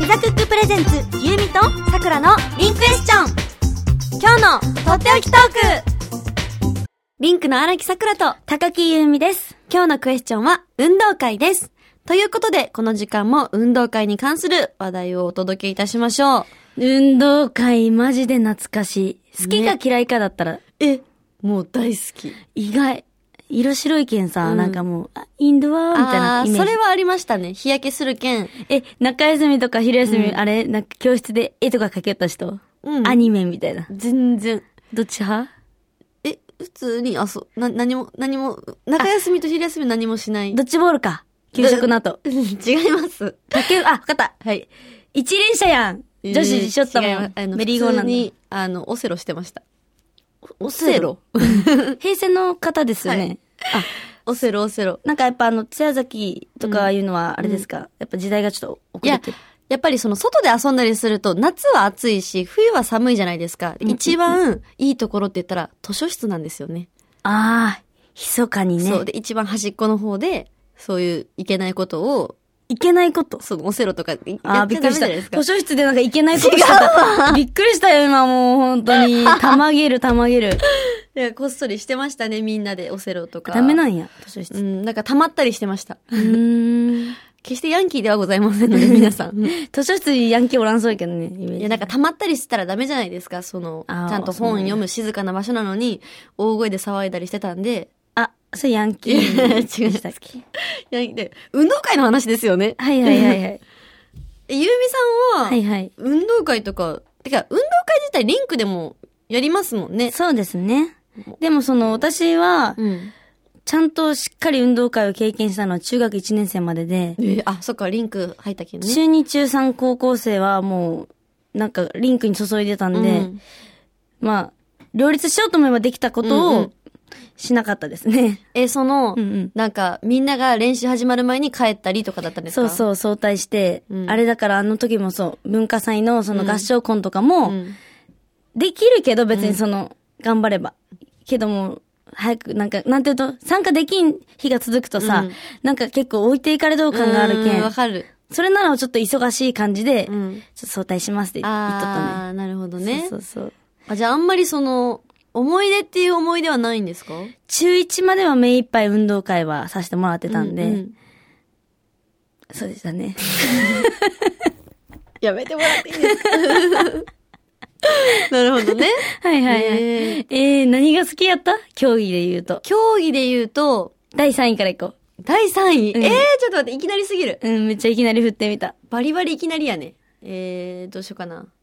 ピザクックプレゼンツゆうみとさくらのリンクエスチョン。今日のとっておきトーク。リンクの荒木さくらと高木ゆうみです。 今日のクエスチョンは運動会です。ということでこの時間も運動会に関する話題をお届けいたしましょう。 運動会マジで懐かしい。好きか嫌いかだったら、 もう大好き。 意外。色白いけんさ、なんかもう、インドアみたいなイメージ。 それはありましたね。日焼けするけん。 中休みとか昼休み、あれ、なんか教室で絵とか描けた人、アニメみたいな。 全然。 どっち派？ 普通に、何も、中休みと昼休み何もしない。 ドッジボールか。給食の後。 違います。 わかった。はい。一輪車やん。女子しょったもん。メリーゴーランド。 普通に、オセロしてました。オセロ平成の方ですよね。 オセロ。 なんかやっぱ津崎とかいうのはあれですか、やっぱ時代がちょっと遅れてる。 やっぱりその外で遊んだりすると夏は暑いし冬は寒いじゃないですか。一番いいところって言ったら図書室なんですよね。 密かにね。 そう。で、一番端っこの方で、そういういけないことを、 いけないことそのオセロとかやっちゃダびっくりした。 メですか。 図書室でなんかいけないことしてた。びっくりしたよ、今もう本当に。たまげる。 いや、こっそりしてましたね、みんなでオセロとか。 ダメなんや、図書室。 なんか溜まったりしてました。決してヤンキーではございませんので、皆さん。 図書室にヤンキーおらんそうやけどね、イメージ。 いや、なんか溜まったりしたらダメじゃないですか、ちゃんと本読む静かな場所なのに、大声で騒いだりしてたんで。 それヤンキー。 違いしたっけ。運動会の話ですよね。 はい。ゆうみさんは、運動会とか、てか、運動会自体リンクでもやりますもんね。 そうですね。でも私は、ちゃんとしっかり運動会を経験したのは中学1年生までで。 そっか、リンク入ったけどね。 中2、中3高校生はもう、なんかリンクに注いでたんで、両立しようと思えばできたことを、しなかったですね。 なんか、みんなが練習始まる前に帰ったりとかだったんですか？ そう、早退して、あれだから時も文化祭の合唱コンとかも、できるけど別に頑張れば。けども、早く、なんていうと、参加できん日が続くとさ、なんか結構置いていかれどう感があるけん。 わかる。 それならちょっと忙しい感じで、ちょっと早退しますって言っとったね。 なるほどね。 そう。 じゃああんまり思い出っていう思い出はないんですか？ 中1までは目いっぱい運動会はさせてもらってたんで、そうでしたね。 やめてもらっていいですか？なるほどね。 はい。何が好きやった？競技で言うと、第3位からいこう。 第3位、ちょっと待って、いきなりすぎる。 めっちゃいきなり振ってみた。 バリバリいきなりやね。どうしようかな。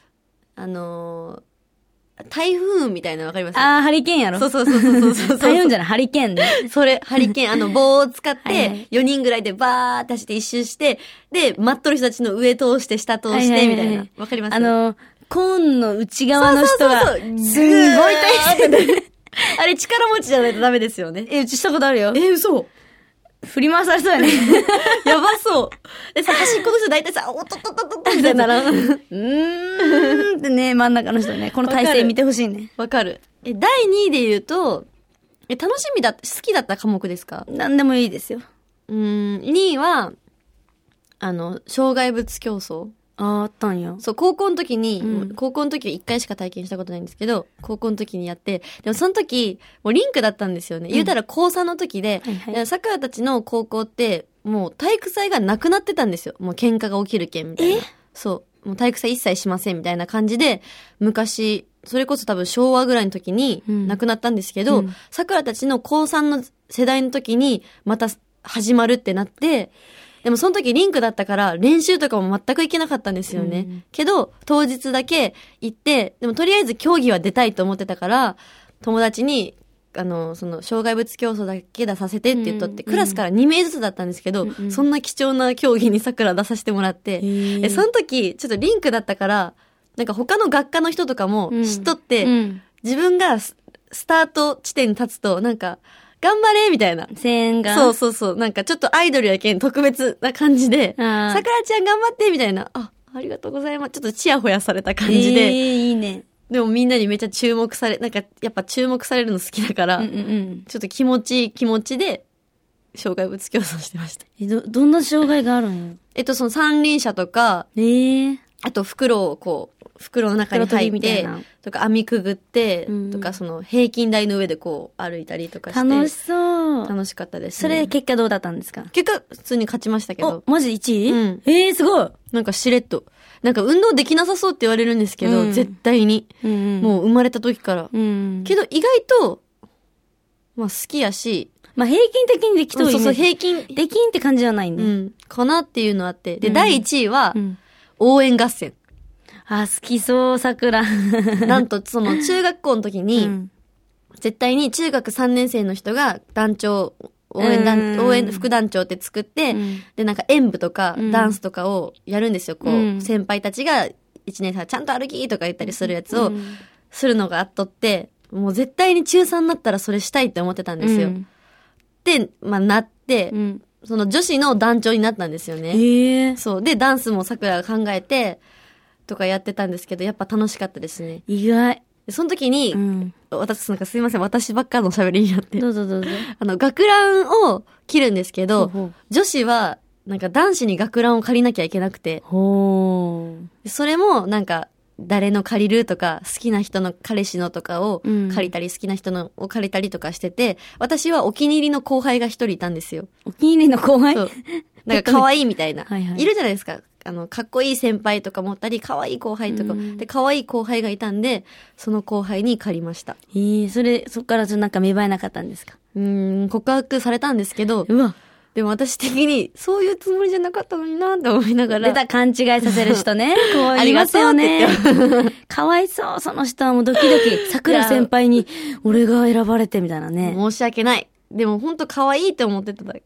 台風みたいなのわかります？ ハリケーンやろ。 そう。 台風じゃない、ハリケーンね。 それ、ハリケーン、棒を使って、4人ぐらいでバーって走って一周して、で、待っとる人たちの上通して、下通して、みたいな。わかります？ コーンの内側の人が、すんごい大変で。 あれ、力持ちじゃないとダメですよね。 うちしたことあるよ。 嘘。 振り回されそうやね。 やばそう。でさ、端っこの人大体さ、おっとっとっとっとみたいなら。 ってね、真ん中の人ね、この体勢見てほしいね。 わかる。第2位で言うと、楽しみ好きだった科目ですか？ 何でもいいですよ。 2位は、障害物競争。 あったんや。 そう、高校の時は1回しか体験したことないんですけど、高校の時にやって、でもその時、もうリンクだったんですよね。言うたら高3の時で、桜たちの高校って、もう体育祭がなくなってたんですよ。もう喧嘩が起きるけんみたいな。そう。もう体育祭一切しませんみたいな感じで、昔、それこそ多分昭和ぐらいの時になくなったんですけど、桜たちの高3の世代の時にまた始まるってなって、でもその時リンクだったから練習とかも全く行けなかったんですよね。けど当日だけ行って、でもとりあえず競技は出たいと思ってたから、友達に障害物競争だけ出させてって言っとって、クラスから2名ずつだったんですけど、そんな貴重な競技に桜出させてもらって、その時ちょっとリンクだったから、なんか他の学科の人とかも知っとって、自分がスタート地点に立つとなんか頑張れみたいな。 声援が。 そう。なんかちょっとアイドルやけん特別な感じで、さくらちゃん頑張ってみたいな。ありがとうございます。ちょっとチヤホヤされた感じで。 いいね。 でもみんなにめっちゃ注目され、なんかやっぱ注目されるの好きだから、ちょっと気持ちで障害物競争してました。 どんな障害があるんよ？ その三輪車とか、あと袋の中に入って、とか網くぐって、とかその平均台の上でこう歩いたりとかして。 楽しそう。 楽しかったですね。それ結果どうだったんですか？ 結果普通に勝ちましたけど。 マジ1位？すごい。 なんかしれっと。なんか運動できなさそうって言われるんですけど、絶対に。もう生まれた時から。けど意外と、まあ好きやし、 まあ平均的にできとる。 そう平均。 できんって感じじゃないね。 かなっていうのあって。で、第1位は、応援合戦。 好きそう、桜。 なんと、その中学校の時に、絶対に中学3年生の人が団長、応援副団長って作って、で、なんか演舞とかダンスとかをやるんですよ。こう、先輩たちが1年生ちゃんと歩きとか言ったりするやつを、するのがあっとって、もう絶対に中3になったらそれしたいって思ってたんですよ。で、まあなって、その女子の団長になったんですよね。そう。で、ダンスも桜が考えて、とかやってたんですけど、やっぱ楽しかったですね。 意外。 その時に、私なんかすいません、私ばっかの喋りになって。 どうぞどうぞ。 学ランを着るんですけど、女子は、なんか男子に学ランを借りなきゃいけなくて。それも、なんか、誰の借りるとか、好きな人の彼氏のとかを借りたり、好きな人のを借りたりとかしてて、私はお気に入りの後輩が一人いたんですよ。 お気に入りの後輩？ そう。なんか可愛いみたいな。いるじゃないですか。かっこいい先輩とか持ったり、可愛い後輩とか。で、可愛い後輩がいたんで、その後輩に借りました。 そっからなんか芽生えなかったんですか？ 告白されたんですけど、でも私的に、そういうつもりじゃなかったのになって思いながら。 出た勘違いさせる人ね。こう言いますよね。かわいそう、その人はもうドキドキ。桜先輩に、俺が選ばれてみたいなね。 申し訳ない。でもほんと可愛いって思ってたから。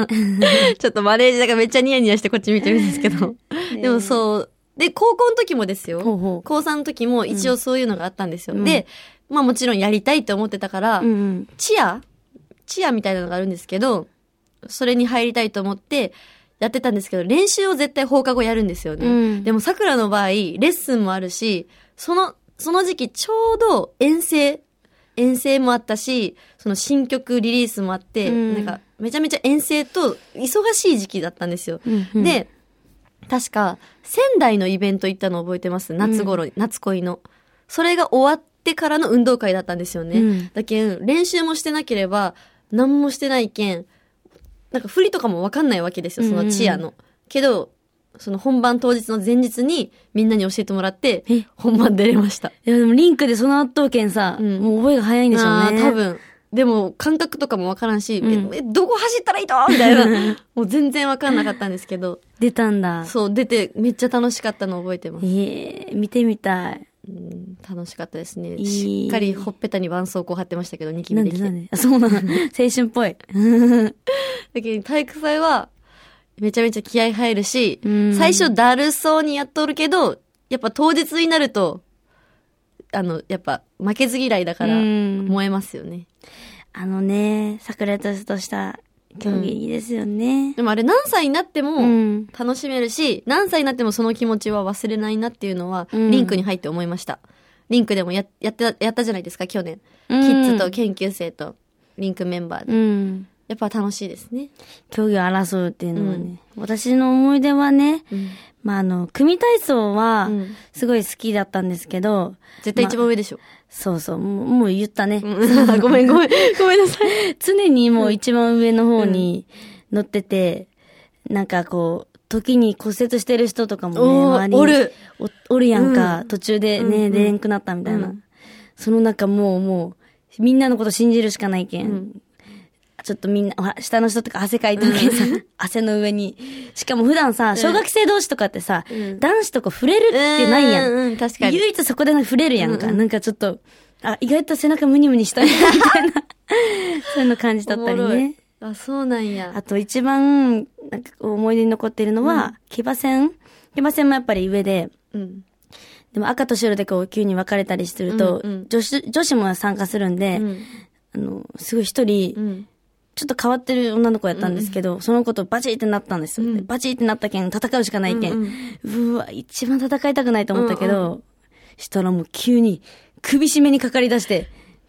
ちょっとマネージャーがめっちゃニヤニヤしてこっち見てるんですけど。でもそう。で、高校の時もですよ。高3の時も一応そういうのがあったんですよ。で、まあもちろんやりたいって思ってたから、チアみたいなのがあるんですけど、それに入りたいと思ってやってたんですけど、練習を絶対放課後やるんですよね。でも桜の場合、レッスンもあるし、その時期ちょうど遠征もあったし、その新曲リリースもあって、なんかめちゃめちゃ遠征と忙しい時期だったんですよ。で、確か仙台のイベント行ったの覚えてます？夏恋の。それが終わってからの運動会だったんですよね。だけん、練習もしてなければ、何もしてないけん、なんか振りとかもわかんないわけですよ、そのチアの。けど、その本番当日の前日にみんなに教えてもらって、本番出れました。 いやでもリンクでその後頭剣さ、もう覚えが早いんでしょうね。 多分。でも感覚とかもわからんし、どこ走ったらいいとみたいな。もう全然わかんなかったんですけど。 出たんだ。 そう、出てめっちゃ楽しかったのを覚えてます。 見てみたい。 楽しかったですね。しっかりほっぺたに絆創膏貼ってましたけど、ニキビできて。 なんでそうなの。青春っぽい。 だけど体育祭はめちゃめちゃ気合入るし、最初だるそうにやっとるけど、やっぱ当日になると、やっぱ負けず嫌いだから燃えますよね。 桜とした競技いいですよね。 でもあれ何歳になっても楽しめるし、何歳になってもその気持ちは忘れないなっていうのは、リンクに入って思いました。リンクでもやったじゃないですか、去年。キッズと研究生とリンクメンバーで。やっぱ楽しいですね。 競技を争うっていうのはね。私の思い出はね、組体操はすごい好きだったんですけど。 絶対一番上でしょ。 そうそう、もう言ったね。 ごめんなさい。 常にもう一番上の方に乗ってて、なんかこう、時に骨折してる人とかもね、周りにおるやんか、途中でね、出れんくなったみたいな。その中もう、みんなのこと信じるしかないけん。ちょっとみんな、下の人とか汗かいてるけんさ、汗の上に。しかも普段さ、小学生同士とかってさ、男子とか触れるってないやん。 確かに。 唯一そこで触れるやんか。なんかちょっと、意外と背中ムニムニしたいみたいな、そういうの感じだったりね。 そうなんや。 あと一番、なんか思い出に残っているのは、騎馬戦もやっぱり上で、でも赤と白でこう急に分かれたりすると、女子も参加するんで、すごい一人、ちょっと変わってる女の子やったんですけど、その子とバチってなったんですよ。バチってなったけん、戦うしかないけん。うわ、一番戦いたくないと思ったけど、したらもう急に首絞めにかかり出して、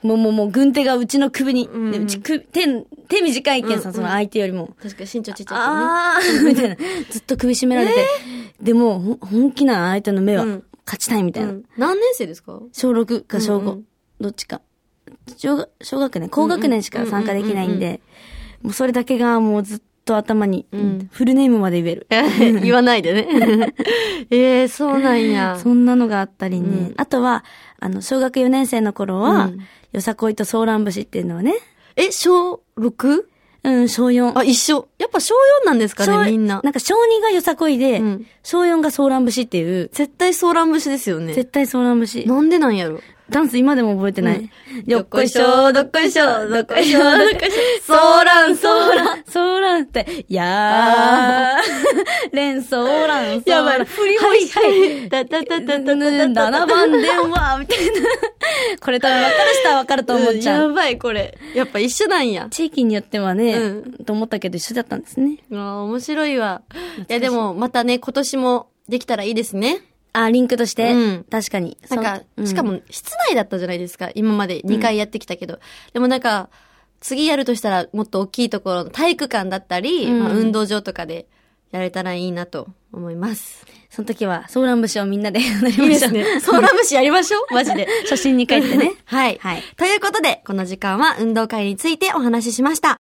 もう軍手がうちの首に、でうち手短いけんさ、その相手よりも。 確かに身長ちっちゃい、 みたいな。ずっと首絞められて。でも、本気な相手の目は、勝ちたいみたいな。 何年生ですか？ 小6か小5。どっちか。小学年、高学年しか参加できないんで、もうそれだけがもうずっと頭に、フルネームまで言える。 言わないでね。そうなんや。 そんなのがあったりね。あとは、小学4年生の頃は、よさこいとソーラン節っていうのはね。 小 6？ 小4。 一緒。やっぱ小4なんですかね、みんな。 なんか小2がよさこいで、小4がソーラン節っていう。 絶対ソーラン節ですよね。 絶対ソーラン節。 なんでなんやろ。 ダンス今でも覚えてない。 よっこいしょ、どっこいしょ、どっこいしょ、どっこいしょ、ソーラン、ソーラン、 ソーランって、やー、レンソーラン、ソーラン。 やばい、振りもしたい。 7番電話、みたいな。これ多分分かる人は分かると思っちゃう。 やばい、これ。やっぱ一緒なんや。 地域によってはね、と思ったけど一緒だったんですね。 面白いわ。いやでも、またね、今年もできたらいいですね。 リンクとして、確かに。 なんか、しかも、室内だったじゃないですか。今まで2回やってきたけど。でもなんか、次やるとしたら、もっと大きいところの体育館だったり、運動場とかでやれたらいいなと思います。 その時は、ソーラン節をみんなでやりましょう。 いいですね。ソーラン節やりましょう。マジで。 初心に帰ってね。 はい。ということで、この時間は運動会についてお話ししました。